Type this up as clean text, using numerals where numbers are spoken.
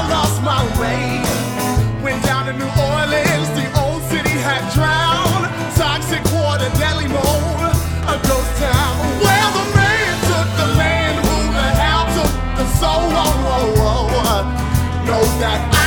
lost my way. Went down to New Orleans, the old city had drowned. Toxic water, deadly mold, a ghost town. Well, the man took the land, who the hell took the soul. Know that